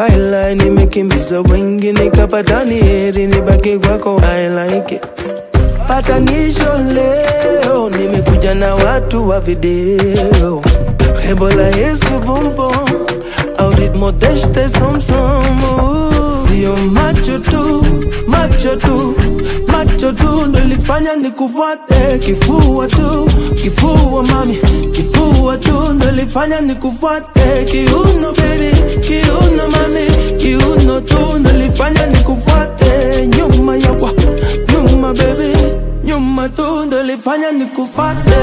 Waila nimekimbiza wengi nikapata ni heri nibaki kwako. I like it. Patanisho leo nimekuja na watu wa video. Ebola Yesu bombo au ritmo deshte somsomo. Sio macho tu, macho tu, macho tu ndo ilifanya nikufuate. Kifua tu, kifua mami, kifua tu ndo ilifanya nikufuate. Kiuno baby, kiuno mami, kiuno tu ndo ilifanya nikufuate. Nyuma ya kwa, nyuma baby, nyuma tu ndo ilifanya nikufuate.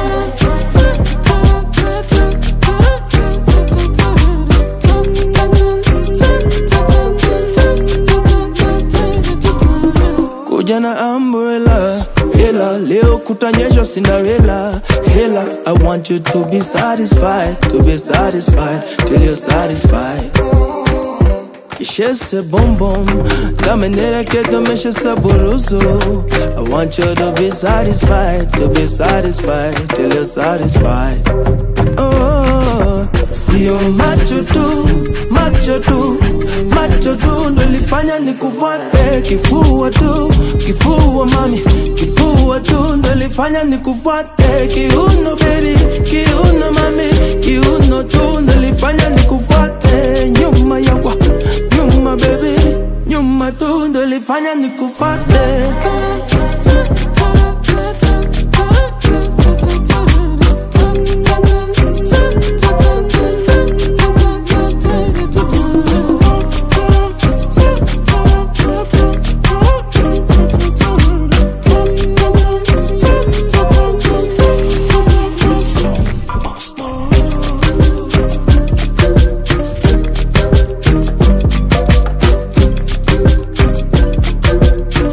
Jana umbrella, hela, leo kutanyesha Cinderella, hela. I want you to be satisfied, till you're satisfied. Kishese bom bom, kamenera keto meshe saburuso. I want you to be satisfied, till you're satisfied. Oh, sio macho tu, macho tu, macho tu ndo ilifanya nikufuate. Kifua tu, kifua mami, kifua tu ndo ilifanya nikufuate. Kiuno baby, kiuno mami, kiuno tu ndo ilifanya nikufuate. Nyuma ya kwa, nyuma baby, nyuma tu ndo ilifanya nikufuate.